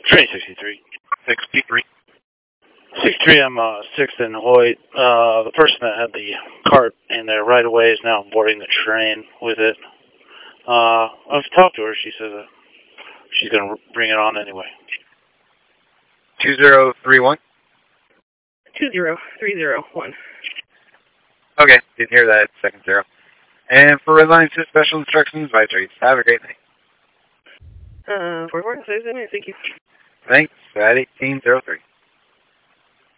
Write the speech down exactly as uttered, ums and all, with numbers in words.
Train sixty-three. sixty-three. sixty-three, I'm uh, sixth and Hoyt. Uh, the person that had the cart in there right away is now boarding the train with it. Uh, I've talked to her. She says uh, she's going to bring it on anyway. two zero three one. two zero three zero one. Okay, didn't hear that second zero. And for Red Line six special instructions, advisories. Have a great night. Uh, four four, thank you. Thanks, at eighteen oh three.